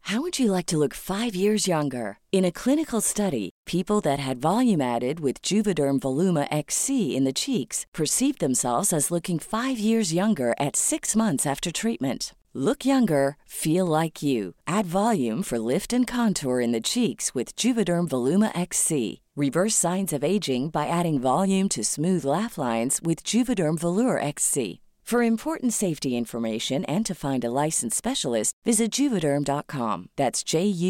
How would you like to look 5 years younger? In a clinical study, people that had volume added with Juvederm Voluma XC in the cheeks perceived themselves as looking 5 years younger at 6 months after treatment. Look younger, feel like you. Add volume for lift and contour in the cheeks with Juvederm Voluma XC. Reverse signs of aging by adding volume to smooth laugh lines with Juvederm Volure XC. For important safety information and to find a licensed specialist, visit Juvederm.com. That's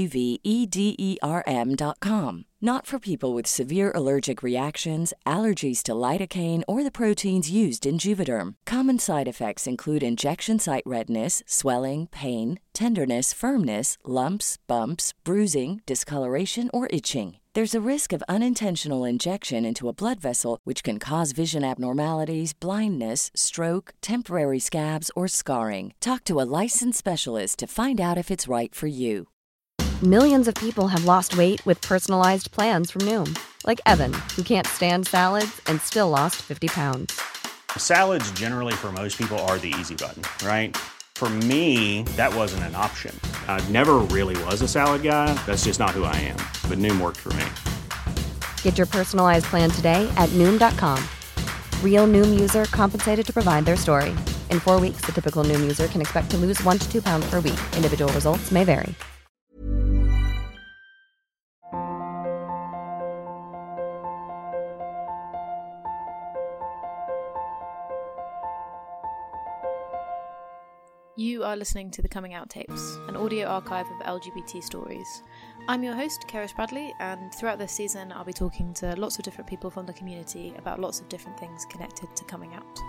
JUVEDERM.com. Not for people with severe allergic reactions, allergies to lidocaine, or the proteins used in Juvederm. Common side effects include injection site redness, swelling, pain, tenderness, firmness, lumps, bumps, bruising, discoloration, or itching. There's a risk of unintentional injection into a blood vessel, which can cause vision abnormalities, blindness, stroke, temporary scabs, or scarring. Talk to a licensed specialist to find out if it's right for you. Millions of people have lost weight with personalized plans from Noom. Like Evan, who can't stand salads and still lost 50 pounds. Salads generally for most people are the easy button, right? For me, that wasn't an option. I never really was a salad guy. That's just not who I am. But Noom worked for me. Get your personalized plan today at Noom.com. Real Noom user compensated to provide their story. In 4 weeks, the typical Noom user can expect to lose 1 to 2 pounds per week. Individual results may vary. You are listening to The Coming Out Tapes, an audio archive of LGBT stories. I'm your host, Keris Bradley, and throughout this season I'll be talking to lots of different people from the community about lots of different things connected to coming out.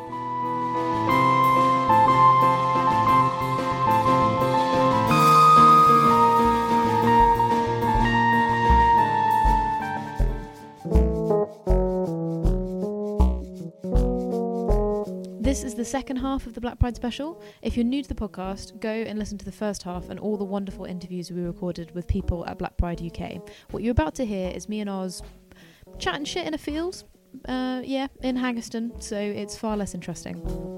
This is the second half of the Black Pride special. If you're new to the podcast, go and listen to the first half and all the wonderful interviews we recorded with people at Black Pride UK. What you're about to hear is me and Oz chatting shit in a field, in Haggerston, so it's far less interesting.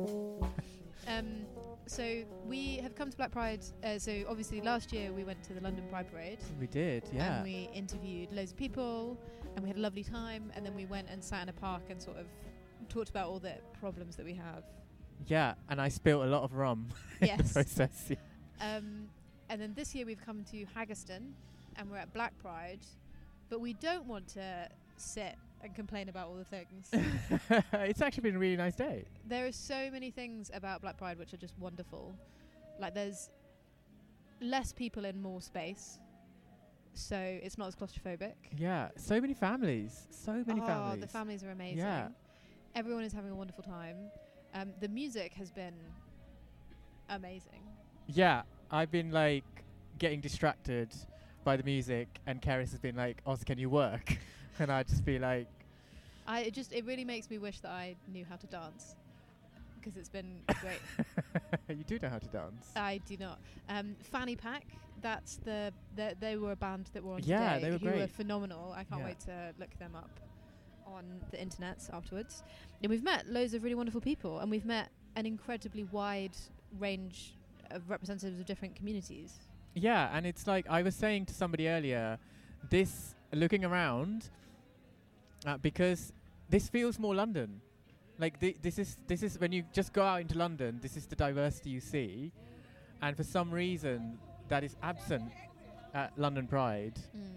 So we have come to Black Pride, so obviously last year we went to the London Pride Parade. We did, yeah. And we interviewed loads of people, and we had a lovely time, and then we went and sat in a park and sort of talked about all the problems that we have. Yeah, and I spilled a lot of rum in the process. Yeah. And then this year we've come to Haggerston and we're at Black Pride, but we don't want to sit and complain about all the things. It's actually been a really nice day. There are so many things about Black Pride which are just wonderful. Like there's less people in more space, so it's not as claustrophobic. Yeah, so many families. Oh, the families are amazing. Yeah. Everyone is having a wonderful time. The music has been amazing. Yeah, I've been like getting distracted by the music, and Keris has been like, "Oz, can you work?" And I'd just be like, it really makes me wish that I knew how to dance, because it's been great. You do know how to dance. I do not. Fanny Pack, that's they were a band that were on yeah, today. they were who great. were phenomenal. I can't wait to look them up on the internets afterwards. And we've met loads of really wonderful people, and we've met an incredibly wide range of representatives of different communities. Yeah, and it's like I was saying to somebody earlier, this looking around, because this feels more London. Like this is when you just go out into London, this is the diversity you see, and for some reason that is absent at London Pride.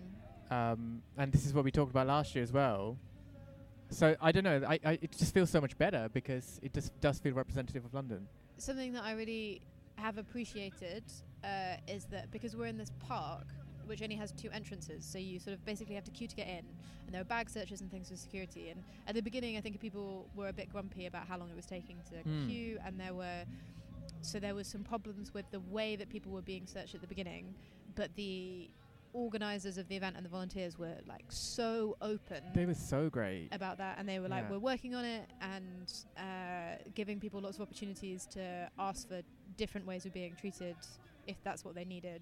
And this is what we talked about last year as well. So I don't know, it just feels so much better because it just does feel representative of London. Something that I really have appreciated is that because we're in this park, which only has 2 entrances, so you sort of basically have to queue to get in, and there are bag searches and things for security. And at the beginning, I think people were a bit grumpy about how long it was taking to queue, and there was some problems with the way that people were being searched at the beginning, but the organisers of the event and the volunteers were like so open. They were so great about that, and they were like, we're working on it, and giving people lots of opportunities to ask for different ways of being treated if that's what they needed.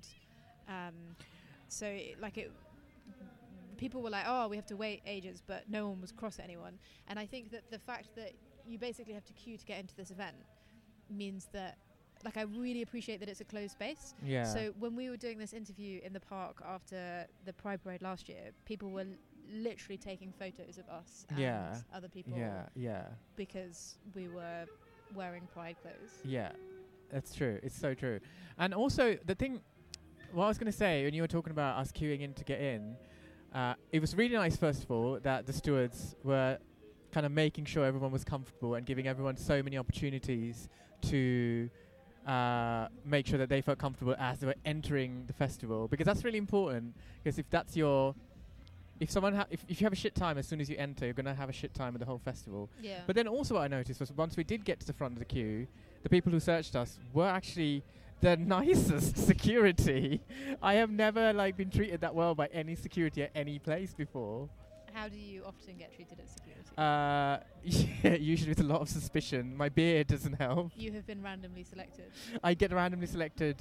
People were like, oh, we have to wait ages, but no one was cross at anyone. And I think that the fact that you basically have to queue to get into this event means that like I really appreciate that it's a closed space. Yeah. So when we were doing this interview in the park after the Pride Parade last year, people were literally taking photos of us and other people. Yeah. Because we were wearing Pride clothes. Yeah. That's true. It's so true. And also the thing, what I was going to say when you were talking about us queuing in to get in, it was really nice, first of all, that the stewards were kind of making sure everyone was comfortable and giving everyone so many opportunities to make sure that they felt comfortable as they were entering the festival, because that's really important. Because if that's your, if you have a shit time as soon as you enter, you're going to have a shit time with the whole festival. Yeah. But then also what I noticed was once we did get to the front of the queue, the people who searched us were actually the nicest security. I have never been treated that well by any security at any place before. How do you often get treated at security? Yeah, usually with a lot of suspicion. My beard doesn't help. You have been randomly selected. I get randomly selected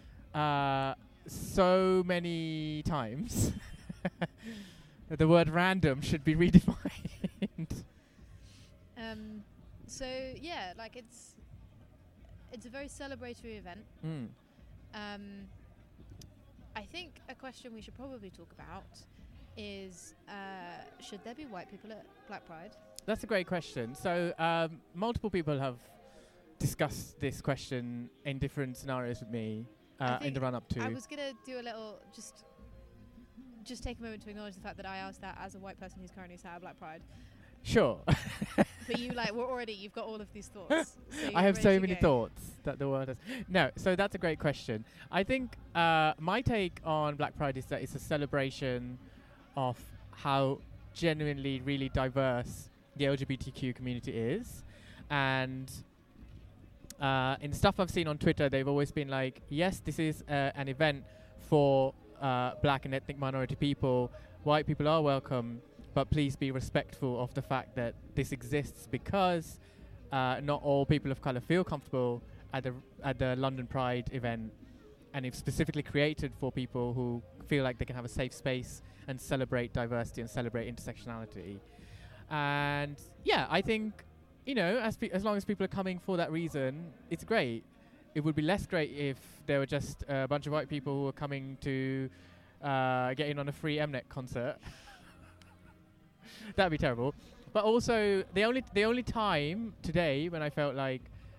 so many times. The word random should be redefined. So yeah, it's a very celebratory event. I think a question we should probably talk about is, should there be white people at Black Pride? That's a great question. So multiple people have discussed this question in different scenarios with me in the run-up to. I was going to do a little, just take a moment to acknowledge the fact that I asked that as a white person who's currently sat at Black Pride. Sure. But you've got all of these thoughts. So I have so many thoughts that the world has. No, so that's a great question. I think my take on Black Pride is that it's a celebration of how genuinely really diverse the LGBTQ community is. And in stuff I've seen on Twitter, they've always been like, yes, this is an event for black and ethnic minority people. White people are welcome, but please be respectful of the fact that this exists because not all people of colour feel comfortable at the London Pride event, and it's specifically created for people who feel like they can have a safe space and celebrate diversity and celebrate intersectionality. And yeah, I think, as long as people are coming for that reason, it's great. It would be less great if there were just a bunch of white people who were coming to get in on a free Mnet concert. That'd be terrible. But also, the only time today when I felt like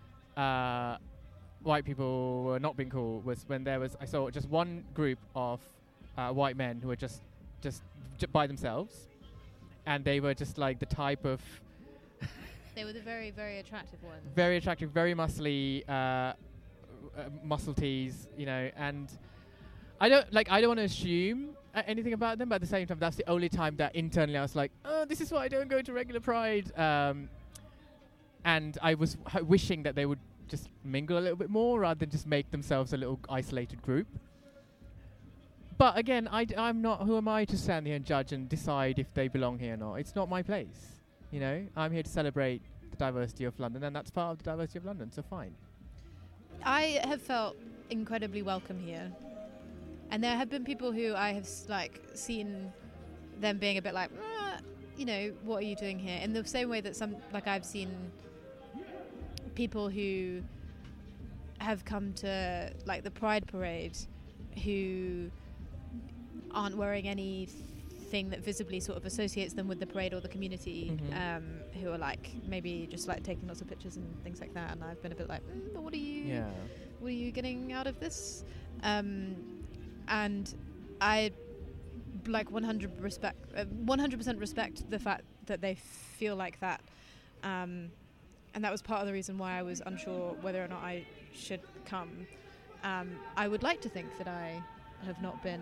white people were not being cool was when I saw just one group of white men who were just by themselves, and they were just like the type of. They were the very, very attractive ones. Very attractive, very muscly, muscle tees, and I don't want to assume anything about them, but at the same time, that's the only time that internally I was like, oh, this is why I don't go to regular Pride. And I was wishing that they would just mingle a little bit more rather than just make themselves a little isolated group. But again, I'm not, who am I to stand here and judge and decide if they belong here or not? It's not my place. I'm here to celebrate the diversity of London, and that's part of the diversity of London, so fine. I have felt incredibly welcome here. And there have been people who I have seen them being a bit like, what are you doing here? In the same way that I've seen people who have come to the Pride Parade who aren't wearing anything that visibly sort of associates them with the parade or the community, who are maybe just taking lots of pictures and things like that. And I've been a bit like, but what are you getting out of this? And I 100% respect the fact that they feel like that, and that was part of the reason why I was unsure whether or not I should come. I would like to think that I have not been,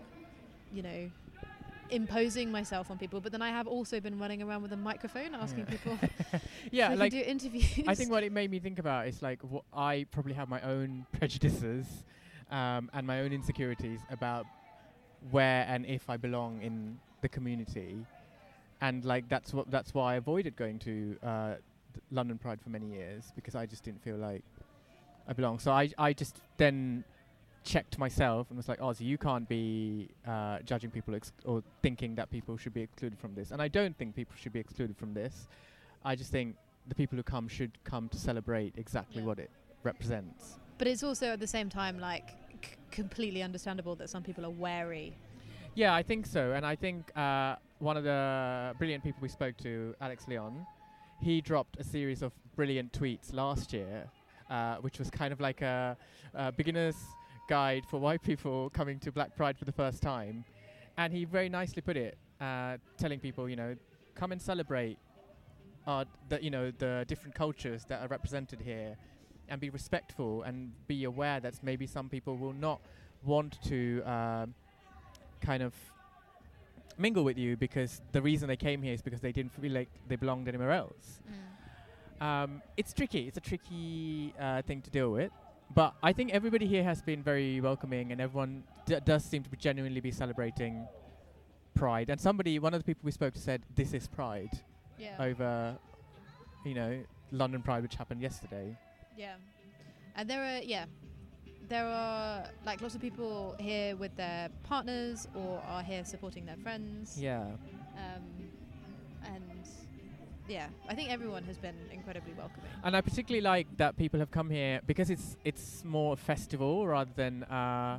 imposing myself on people, but then I have also been running around with a microphone asking people if I can do interviews. I think what it made me think about is I probably have my own prejudices and my own insecurities about where and if I belong in the community, and that's why I avoided going to London Pride for many years, because I just didn't feel like I belong. So I just then checked myself and was like, so you can't be judging people or thinking that people should be excluded from this. And I don't think people should be excluded from this. I just think the people who come should come to celebrate exactly what it represents. But it's also at the same time like completely understandable that some people are wary. Yeah, I think so. And I think one of the brilliant people we spoke to, Alex Leon, he dropped a series of brilliant tweets last year, which was kind of like a beginner's guide for white people coming to Black Pride for the first time. And he very nicely put it, telling people, come and celebrate the different cultures that are represented here, and be respectful and be aware that maybe some people will not want to kind of mingle with you because the reason they came here is because they didn't feel like they belonged anywhere else. It's tricky. It's a tricky thing to deal with. But I think everybody here has been very welcoming, and everyone does seem to be genuinely be celebrating Pride. And one of the people we spoke to said, this is Pride, over, London Pride, which happened yesterday. Yeah. And there are like lots of people here with their partners or are here supporting their friends. Yeah. And yeah, I think everyone has been incredibly welcoming. And I particularly like that people have come here because it's more a festival rather than a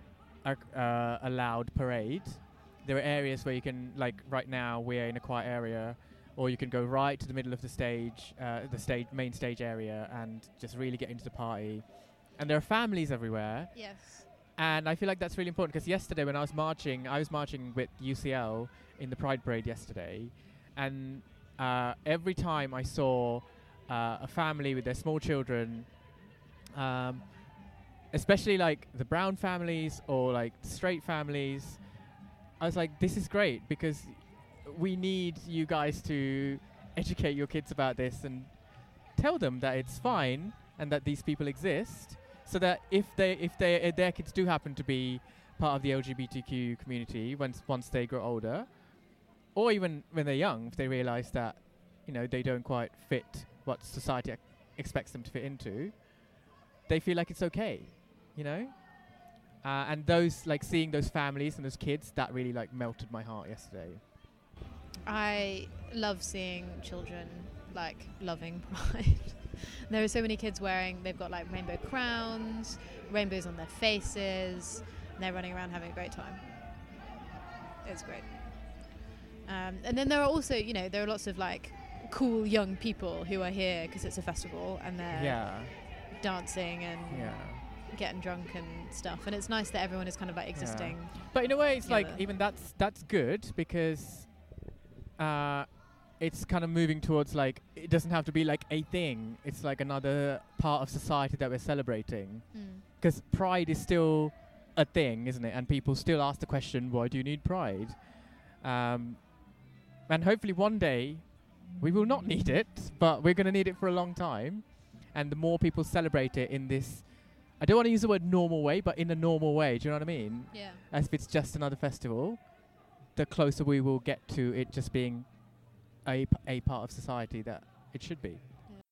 loud parade. There are areas where you can, like right now we're in a quiet area, or you can go right to the middle of the stage, main stage area, and just really get into the party. And there are families everywhere. Yes. And I feel like that's really important because yesterday when I was marching with UCL in the Pride Parade yesterday, and every time I saw a family with their small children, especially like the brown families or like straight families, I was like, this is great because we need you guys to educate your kids about this and tell them that it's fine and that these people exist, so that if their kids do happen to be part of the LGBTQ community once they grow older, or even when they're young, if they realize that they don't quite fit what society expects them to fit into, they feel like it's okay, and those seeing those families and those kids, that really melted my heart yesterday. I love seeing children loving Pride. There are so many kids they've got rainbow crowns, rainbows on their faces, and they're running around having a great time. It's great. And then there are also, there are lots of cool young people who are here because it's a festival and they're dancing and getting drunk and stuff. And it's nice that everyone is kind of existing. But in a way, it's together. Even that's good because it's kind of moving towards it doesn't have to be a thing. It's another part of society that we're celebrating. Because Pride is still a thing, isn't it? And people still ask the question, why do you need Pride? And hopefully one day we will not need it, but we're going to need it for a long time. And the more people celebrate it in this, I don't want to use the word normal way, but in a normal way, do you know what I mean? Yeah. As if it's just another festival, the closer we will get to it just being a part of society that it should be.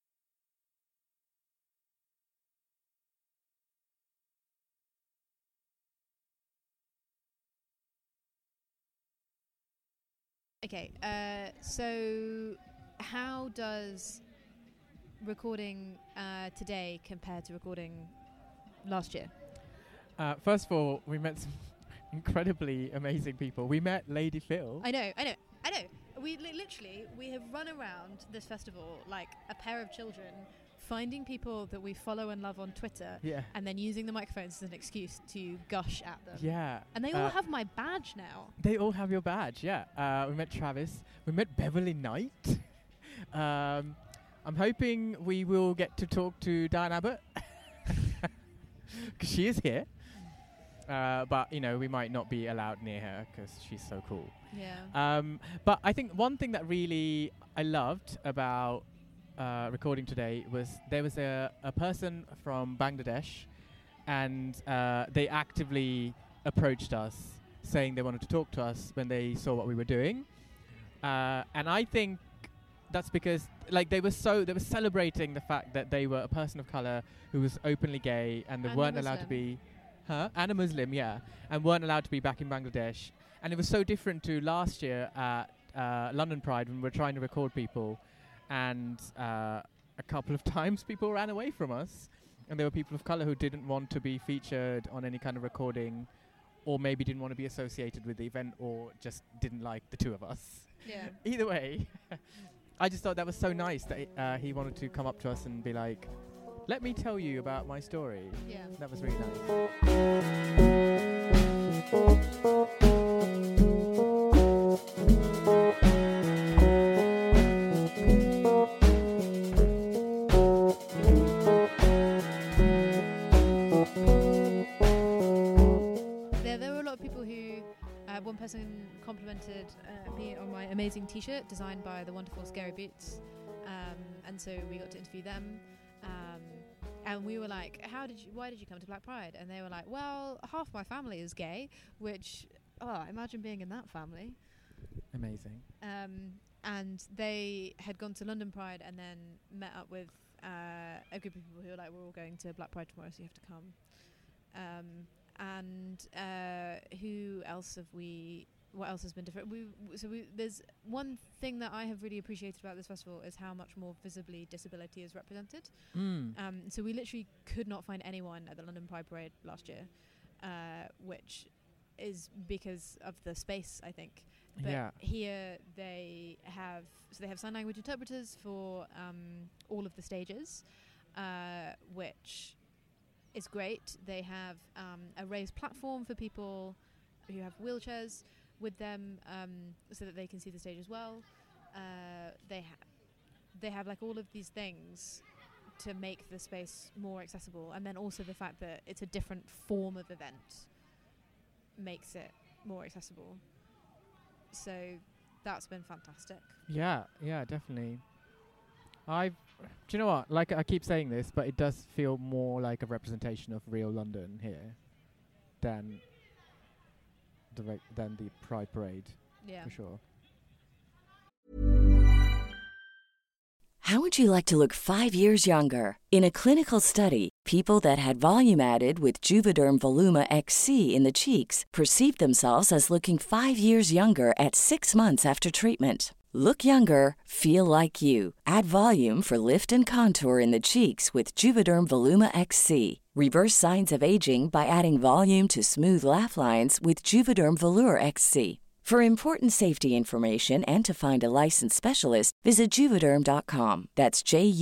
Okay, so how does recording today compare to recording last year? First of all, we met some incredibly amazing people. We met Lady Phil. I know. We literally have run around this festival like a pair of children, finding people that we follow and love on Twitter, and then using the microphones as an excuse to gush at them. Yeah. And they all have my badge now. They all have your badge, yeah. We met Travis. We met Beverly Knight. I'm hoping we will get to talk to Diane Abbott because she is here. But, we might not be allowed near her because she's so cool. Yeah. But I think one thing that really I loved about recording today was there was a person from Bangladesh, and they actively approached us saying they wanted to talk to us when they saw what we were doing. And I think that's because they were celebrating the fact that they were a person of color who was openly gay and they weren't allowed to be and a Muslim, and weren't allowed to be back in Bangladesh. And it was so different to last year at London Pride when we were trying to record people, and a couple of times people ran away from us. And there were people of colour who didn't want to be featured on any kind of recording, or maybe didn't want to be associated with the event, or just didn't like the two of us. Yeah. Either way, I just thought that was so nice that he wanted to come up to us and be like, let me tell you about my story. Yeah. That was really nice. There were a lot of people who, one person complimented me on my amazing t-shirt designed by the wonderful Scary Boots, and so we got to interview them, and we were like, why did you come to Black Pride? And they were like, well, half my family is gay, which, imagine being in that family. Amazing. And they had gone to London Pride and then met up with a group of people who were like, we're all going to Black Pride tomorrow, so you have to come. Who else have we? What else has been different? There's one thing that I have really appreciated about this festival is how much more visibly disability is represented. So we literally could not find anyone at the London Pride Parade last year, which is because of the space, I think. But here they have sign language interpreters for all of the stages, which is great. They have a raised platform for people who have wheelchairs with them, so that they can see the stage as well. They have like all of these things to make the space more accessible, and then also the fact that it's a different form of event makes it more accessible. So that's been fantastic. Yeah, definitely. Do you know what? Like, I keep saying this, but it does feel more like a representation of real London here than the Pride Parade. Yeah. For sure. How would you like to look 5 years younger? In a clinical study, people that had volume added with Juvederm Voluma XC in the cheeks perceived themselves as looking 5 years younger at 6 months after treatment. Look younger, feel like you. Add volume for lift and contour in the cheeks with Juvederm Voluma XC. Reverse signs of aging by adding volume to smooth laugh lines with Juvederm Volure XC. For important safety information and to find a licensed specialist, visit Juvederm.com. That's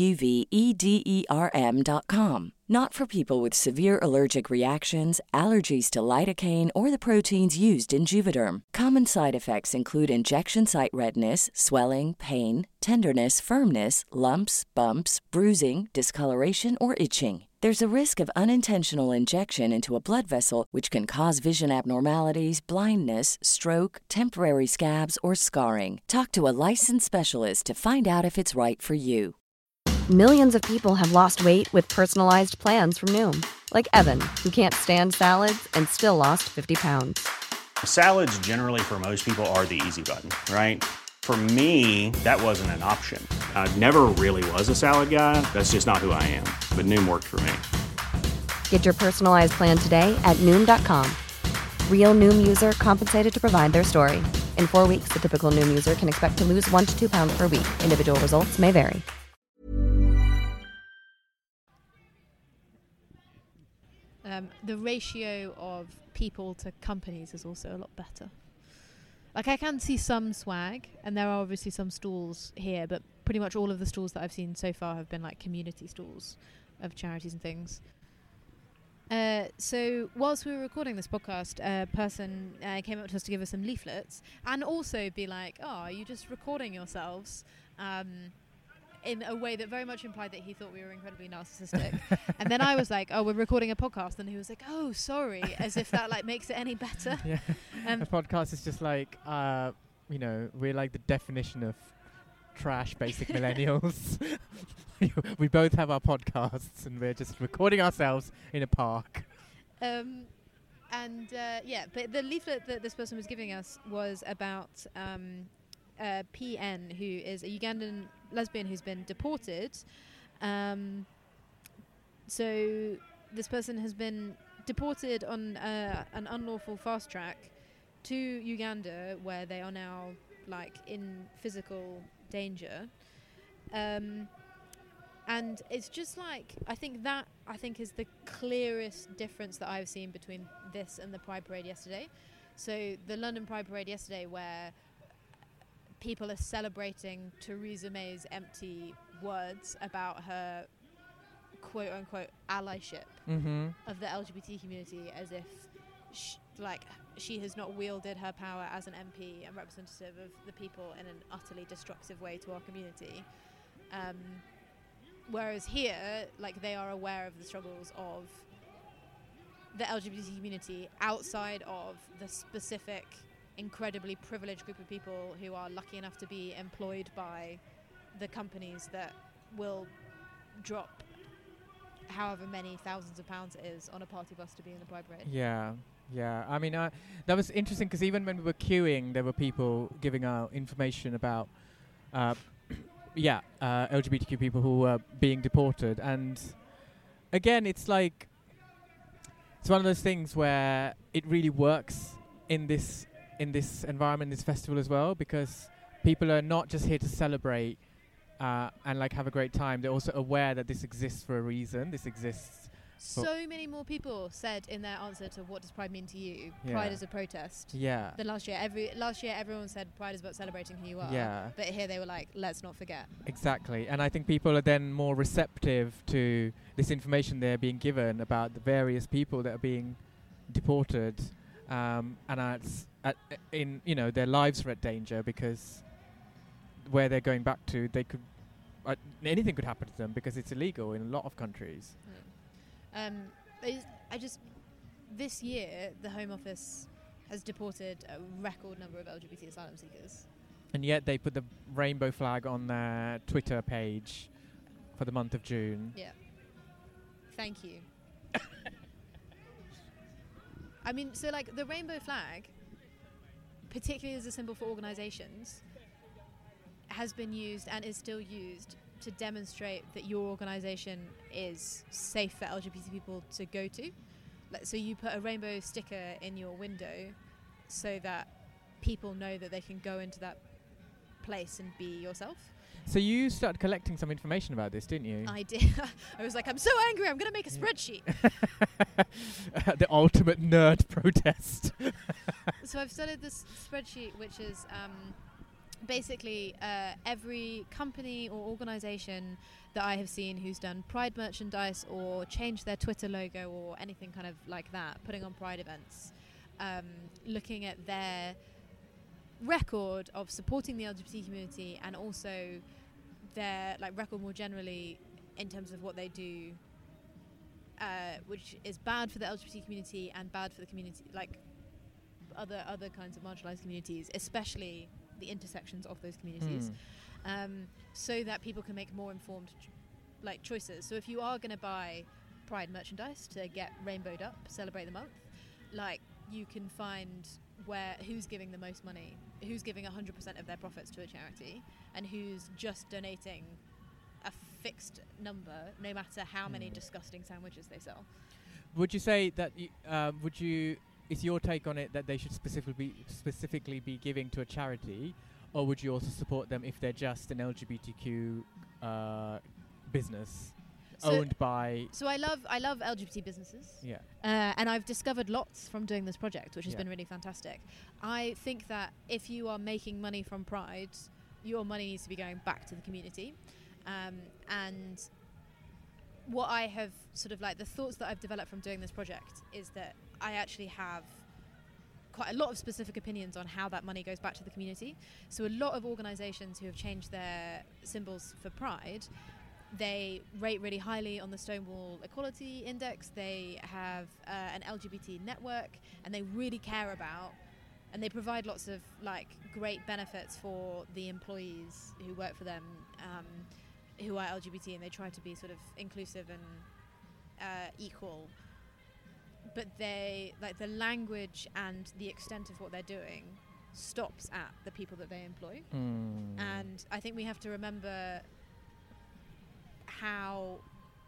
JUVEDERM.com. Not for people with severe allergic reactions, allergies to lidocaine, or the proteins used in Juvederm. Common side effects include injection site redness, swelling, pain, tenderness, firmness, lumps, bumps, bruising, discoloration, or itching. There's a risk of unintentional injection into a blood vessel, which can cause vision abnormalities, blindness, stroke, temporary scabs, or scarring. Talk to a licensed specialist to find out if it's right for you. Millions of people have lost weight with personalized plans from Noom. Like Evan, who can't stand salads and still lost 50 pounds. Salads generally for most people are the easy button, right? For me, that wasn't an option. I never really was a salad guy. That's just not who I am. But Noom worked for me. Get your personalized plan today at Noom.com. Real Noom user compensated to provide their story. In 4 weeks, the typical Noom user can expect to lose 1 to 2 pounds per week. Individual results may vary. The ratio of people to companies is also a lot better. Like, I can see some swag, and there are obviously some stalls here, but pretty much all of the stalls that I've seen so far have been like community stalls of charities and things. So whilst we were recording this podcast, a person came up to us to give us some leaflets and also be like, oh, are you just recording yourselves? In a way that very much implied that he thought we were incredibly narcissistic. And then I was like, oh, we're recording a podcast. And he was like, oh, sorry, as if that like makes it any better. Yeah. A podcast is just like, we're like the definition of trash basic millennials. We both have our podcasts and we're just recording ourselves in a park. But the leaflet that this person was giving us was about PN, who is a Ugandan lesbian who's been deported. So this person has been deported on an unlawful fast track to Uganda, where they are now like in physical danger. And it's just like, I think is the clearest difference that I've seen between this and the Pride Parade yesterday. So the London Pride Parade yesterday, where people are celebrating Theresa May's empty words about her quote-unquote allyship of the LGBT community, as if she has not wielded her power as an MP and representative of the people in an utterly destructive way to our community. Whereas here, like, they are aware of the struggles of the LGBT community outside of the specific, incredibly privileged group of people who are lucky enough to be employed by the companies that will drop however many thousands of pounds it is on a party bus to be in the Pride Parade. Yeah. I mean, that was interesting because even when we were queuing, there were people giving out information about LGBTQ people who were being deported. And again, it's like, it's one of those things where it really works in this environment, this festival as well, because people are not just here to celebrate and like have a great time. They're also aware that this exists for a reason. This exists. So many more people said in their answer to what does Pride mean to you? Pride is a protest. Yeah. Than last year. Last year everyone said Pride is about celebrating who you are. Yeah. But here they were like, let's not forget. Exactly. And I think people are then more receptive to this information they're being given about the various people that are being deported, and their lives are at danger because where they're going back to, they could anything could happen to them because it's illegal in a lot of countries. This year, the Home Office has deported a record number of LGBT asylum seekers. And yet they put the rainbow flag on their Twitter page for the month of June. Yeah. Thank you. I mean, so like the rainbow flag, particularly as a symbol for organisations, has been used and is still used to demonstrate that your organisation is safe for LGBT people to go to. So you put a rainbow sticker in your window so that people know that they can go into that place and be yourself. So you started collecting some information about this, didn't you? I did. I was like, I'm so angry, I'm going to make a spreadsheet. The ultimate nerd protest. So I've started this spreadsheet, which is basically every company or organisation that I have seen who's done Pride merchandise or changed their Twitter logo or anything kind of like that, putting on Pride events, looking at their record of supporting the LGBT community and also their record more generally in terms of what they do, which is bad for the LGBT community and bad for the community, like other kinds of marginalised communities, especially the intersections of those communities, so that people can make more informed choices. So if you are going to buy Pride merchandise to get rainbowed up, celebrate the month, you can find who's giving the most money, who's giving 100% of their profits to a charity, and who's just donating a fixed number, no matter how many disgusting sandwiches they sell. Would you say that is your take on it that they should specifically be giving to a charity, or would you also support them if they're just an LGBTQ business owned by? So I love LGBT businesses. Yeah. And I've discovered lots from doing this project, which has been really fantastic. I think that if you are making money from Pride, your money needs to be going back to the community. And what I have the thoughts that I've developed from doing this project is that I actually have quite a lot of specific opinions on how that money goes back to the community. So a lot of organisations who have changed their symbols for Pride, they rate really highly on the Stonewall Equality Index. They have an LGBT network, and they really care about, and they provide lots of great benefits for the employees who work for them, who are LGBT, and they try to be sort of inclusive and equal. But they the language and the extent of what they're doing stops at the people that they employ. And I think we have to remember how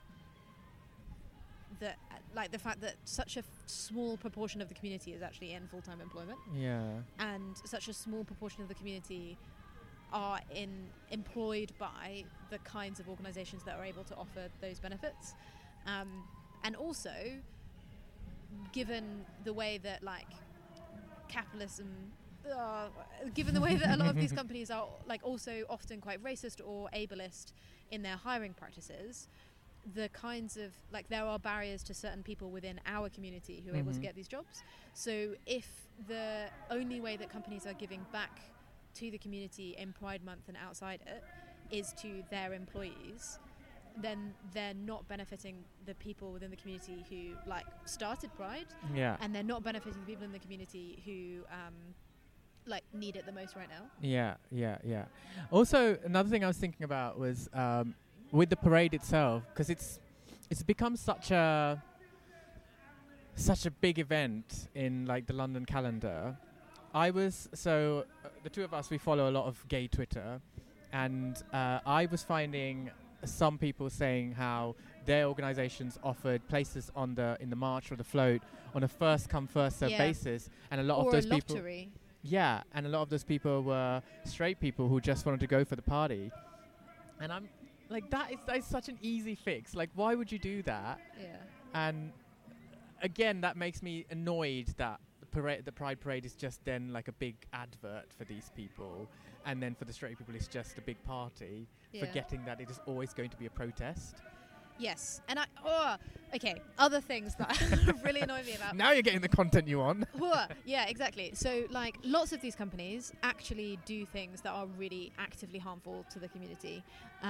the fact that such a small proportion of the community is actually in full-time employment. Yeah. And such a small proportion of the community are employed by the kinds of organizations that are able to offer those benefits. And also, given the way that like capitalism, given the way that a lot of these companies are like also often quite racist or ableist in their hiring practices, the kinds of like there are barriers to certain people within our community who are able to get these jobs. So if the only way that companies are giving back to the community in Pride Month and outside it is to their employees, then they're not benefiting the people within the community who like started Pride, and they're not benefiting the people in the community who like need it the most right now. Yeah. Also, another thing I was thinking about was with the parade itself, because it's become such a big event in like the London calendar. The two of us, we follow a lot of gay Twitter, and I was finding some people saying how their organizations offered places in the march or the float on a first come first served basis, and a lot of those people and a lot of those people were straight people who just wanted to go for the party. And I'm like, that is such an easy fix. Like, why would you do that? And again, that makes me annoyed that the Pride Parade is just then like a big advert for these people, and then for the straight people it's just a big party, forgetting that it is always going to be a protest. Yes, and other things that really annoy me about. Now you're getting the content you want. Yeah, exactly. So, like, lots of these companies actually do things that are really actively harmful to the community.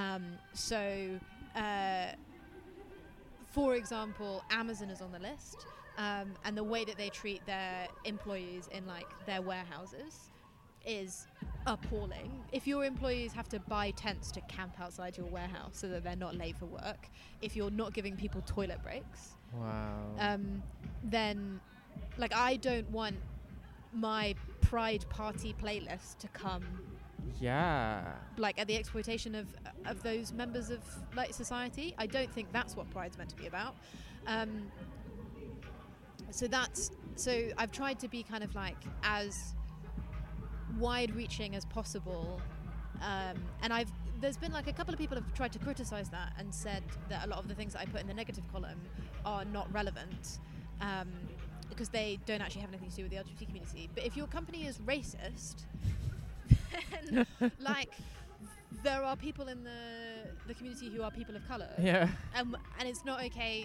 For example, Amazon is on the list, and the way that they treat their employees in, like, their warehouses is appalling. If your employees have to buy tents to camp outside your warehouse so that they're not late for work, if you're not giving people toilet breaks, then like I don't want my Pride party playlist to come like at the exploitation of those members of like society. I don't think that's what Pride's meant to be about. So I've tried to be kind of like as wide-reaching as possible, and there's been like a couple of people have tried to criticize that and said that a lot of the things that I put in the negative column are not relevant because they don't actually have anything to do with the LGBT community. But if your company is racist, then like there are people in the community who are people of color, and it's not okay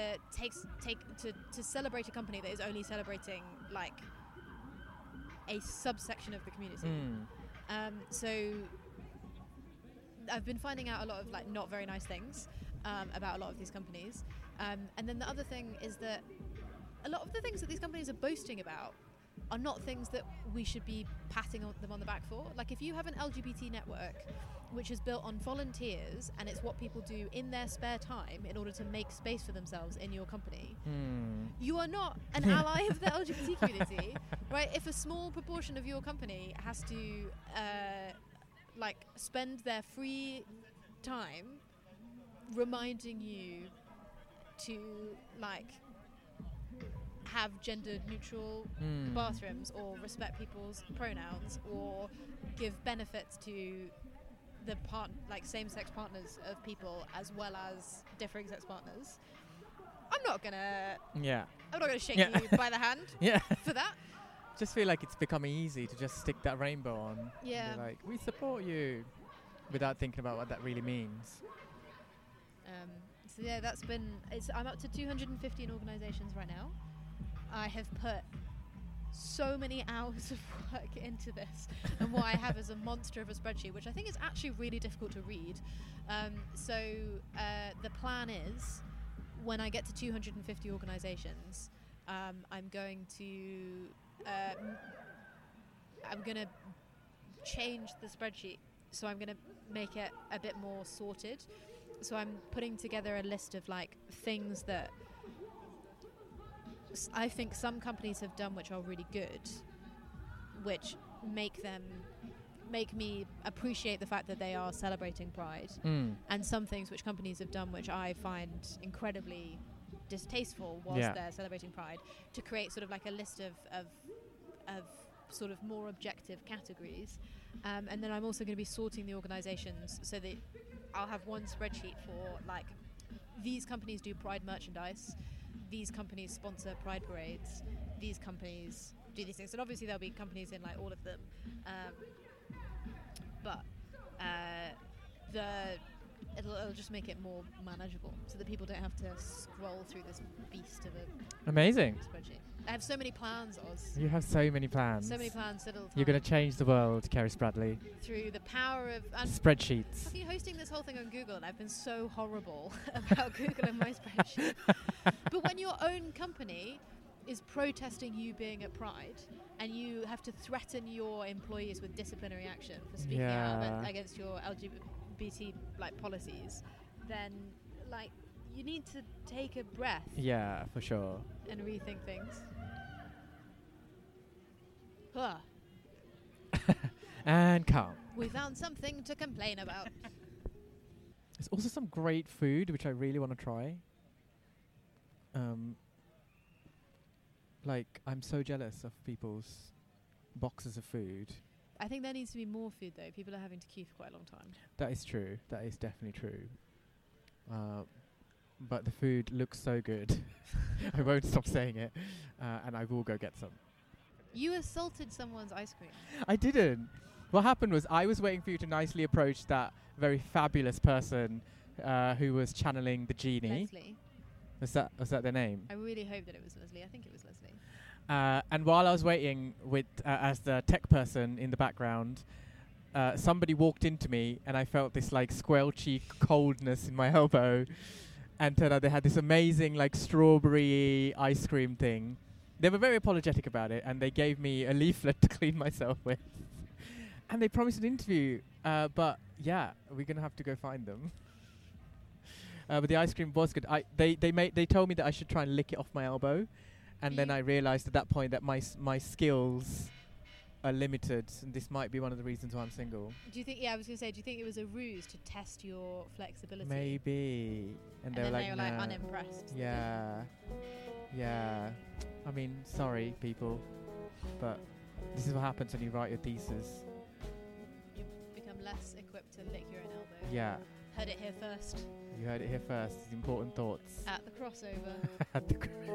to celebrate a company that is only celebrating like a subsection of the community. So I've been finding out a lot of like not very nice things about a lot of these companies, and then the other thing is that a lot of the things that these companies are boasting about are not things that we should be patting them on the back for. Like if you have an LGBT network which is built on volunteers and it's what people do in their spare time in order to make space for themselves in your company, you are not an ally of the LGBT community, right? If a small proportion of your company has to like spend their free time reminding you to like have gender neutral bathrooms or respect people's pronouns or give benefits to the same-sex partners of people as well as differing sex partners, I'm not gonna shake you by the hand for that. Just feel like it's becoming easy to just stick that rainbow on. Yeah. Be like, we support you, without thinking about what that really means. So yeah, I'm up to 215 organisations right now. I have put so many hours of work into this, and what I have is a monster of a spreadsheet, which I think is actually really difficult to read. The plan is, when I get to 250 organisations, I'm going to change the spreadsheet. So I'm going to make it a bit more sorted. So I'm putting together a list of like things that I think some companies have done which are really good, which make me appreciate the fact that they are celebrating Pride, and some things which companies have done which I find incredibly distasteful whilst they're celebrating Pride, to create sort of like a list of sort of more objective categories. And then I'm also going to be sorting the organizations so that I'll have one spreadsheet for, like, these companies do Pride merchandise, these companies sponsor Pride parades, these companies do these things. And obviously there'll be companies in, like, all of them. But it'll just make it more manageable so that people don't have to scroll through this beast of a Amazing. spreadsheet. I have so many plans, Oz. You have so many plans. So many plans at all the time. You're going to change the world, Kerry Bradley. Through the power of... And Spreadsheets. I've been hosting this whole thing on Google, and I've been so horrible about Google and my spreadsheet. But when your own company is protesting you being at Pride, and you have to threaten your employees with disciplinary action for speaking out against your LGBT policies, then you need to take a breath. Yeah, for sure. And rethink things. And calm. We found something to complain about. There's also some great food which I really want to try. I'm so jealous of people's boxes of food. I think there needs to be more food, though. People are having to queue for quite a long time. That is true. That is definitely true. But the food looks so good. I won't stop saying it. And I will go get some. You assaulted someone's ice cream. I didn't. What happened was I was waiting for you to nicely approach that very fabulous person who was channeling the genie. Leslie. Was that their name? I really hope that it was Leslie. I think it was Leslie. And while I was waiting with as the tech person in the background, somebody walked into me and I felt this squelchy coldness in my elbow. And turned out they had this amazing strawberry ice cream thing. They were very apologetic about it, and they gave me a leaflet to clean myself with. And they promised an interview, but yeah, we're gonna have to go find them. But the ice cream was good. They told me that I should try and lick it off my elbow, and then I realized at that point that my skills are limited, and this might be one of the reasons why I'm single. Do you think? Yeah, I was going to say. Do you think it was a ruse to test your flexibility? Maybe. And they were nah. Unimpressed. Yeah. Yeah. I mean, sorry, people, but this is what happens when you write your thesis. You become less equipped to lick your own elbow. Yeah. Heard it here first. You heard it here first. Important thoughts. At the crossover. At the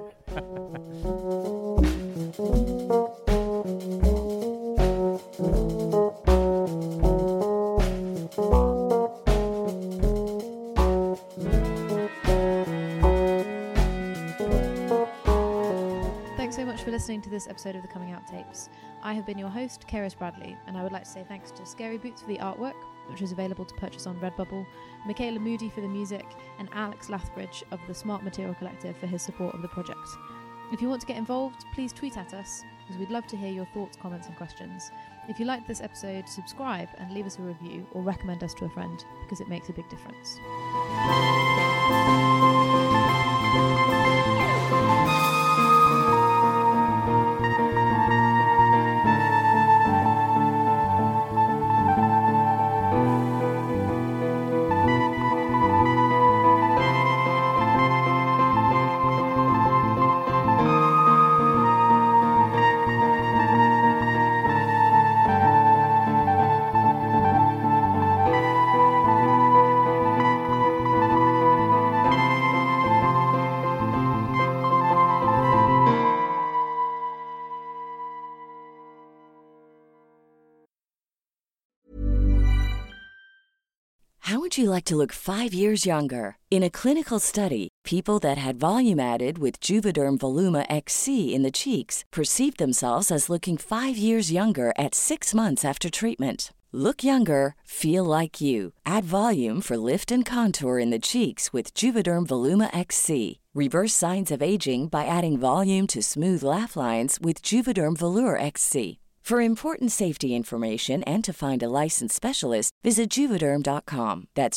Thanks so much for listening to this episode of the Coming Out Tapes. I have been your host, Keris Bradley, and I would like to say thanks to Scary Boots for the artwork, which is available to purchase on Redbubble, Michaela Moody for the music, and Alex Lathbridge of the Smart Material Collective for his support of the project. If you want to get involved, please tweet at us, because we'd love to hear your thoughts, comments and questions. If you liked this episode, subscribe and leave us a review or recommend us to a friend, because it makes a big difference. How would you like to look 5 years younger? In a clinical study, people that had volume added with Juvederm Voluma XC in the cheeks perceived themselves as looking 5 years younger at 6 months after treatment. Look younger, feel like you. Add volume for lift and contour in the cheeks with Juvederm Voluma XC. Reverse signs of aging by adding volume to smooth laugh lines with Juvederm Volure XC. For important safety information and to find a licensed specialist, visit Juvederm.com. That's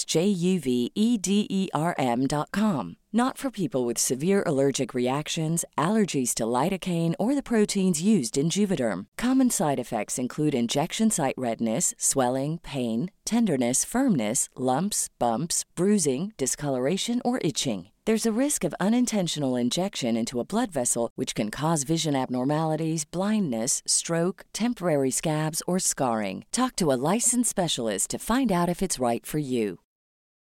JUVEDERM.com. Not for people with severe allergic reactions, allergies to lidocaine, or the proteins used in Juvederm. Common side effects include injection site redness, swelling, pain, tenderness, firmness, lumps, bumps, bruising, discoloration, or itching. There's a risk of unintentional injection into a blood vessel, which can cause vision abnormalities, blindness, stroke, temporary scabs, or scarring. Talk to a licensed specialist to find out if it's right for you.